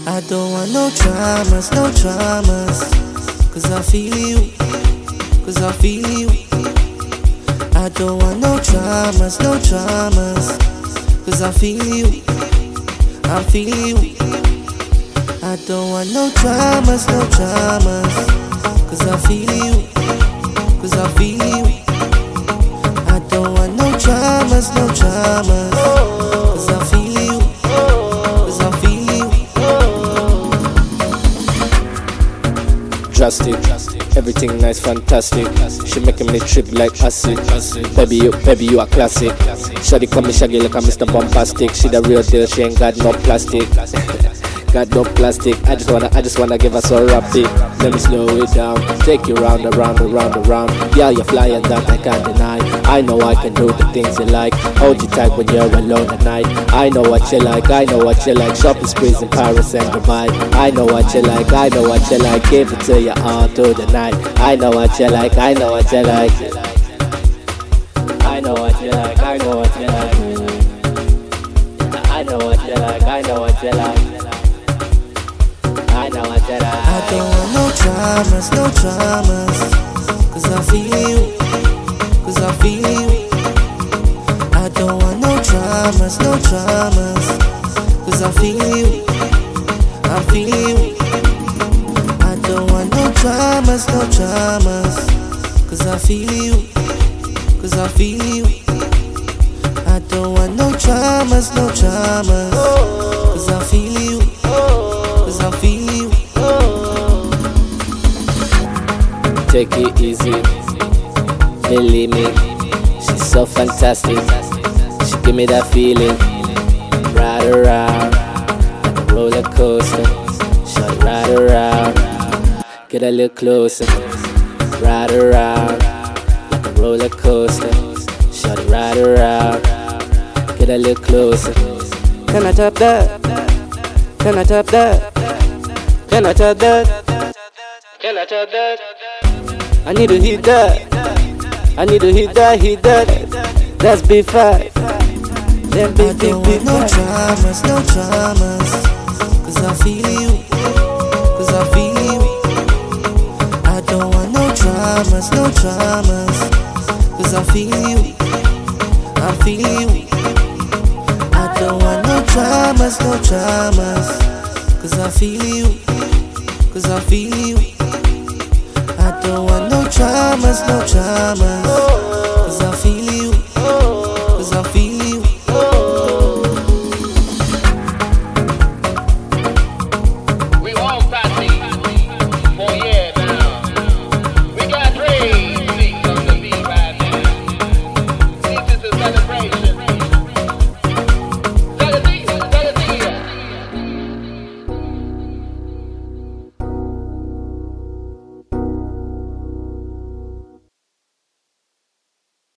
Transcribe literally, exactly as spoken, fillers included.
I don't want no dramas, no dramas. Cause I feel you, cause I feel you. I don't want no dramas, no dramas. Cause I feel you, I feel you. I don't want no dramas, no dramas. Cause I feel you, cause I feel you. I don't want no dramas, no dramas. Cause I feel you, cause I feel you. Drastic, everything nice, fantastic. She making me trip like acid. Baby, you, baby, you a classic. Shawty call me shaggy like I'm Mister Bombastic. She the real deal, she ain't got no plastic. Got no plastic. I just wanna, I just wanna give her so rapid. Let me slow it down, take you round, around, around, around. Yeah, you're flying that I can't deny. I know I can do the things you like. Hold you tight when you're alone at night. I know what you like, I know what you like. Shopping sprees in Paris and Dubai. I know what you like, I know what you like. Give it to you all through the night. I know what you like, I know what you like. I know what you like, I know what you like. I know what you like, I know what you like. I know what you like. I don't want no dramas, no dramas. Cause I feel you, cause I feel you. I don't want no dramas, no dramas. Cause I feel you, I feel you. I don't want no dramas, no dramas. Cause I feel you, cause I feel you. I don't want no dramas, no dramas. Cause I feel you, cause I feel you. Take it easy, believe me, she's so fantastic. She give me that feeling, ride around like a roller coaster. Shut right around, get a little closer. Ride around like a roller coaster. Shut right around, get a little closer. Can I tap that? Can I tap that? Can I tap that? Can I tap that? I need to hit that. I need to hit that, hit that. That's B five. Then big, big, big. No dramas, no dramas. Cause I feel you, cause I feel you. I don't want no dramas, no dramas. Cause I feel you, I feel you. I don't want no dramas, no dramas. Cause I feel you, cause I feel you. I don't want no dramas, no dramas.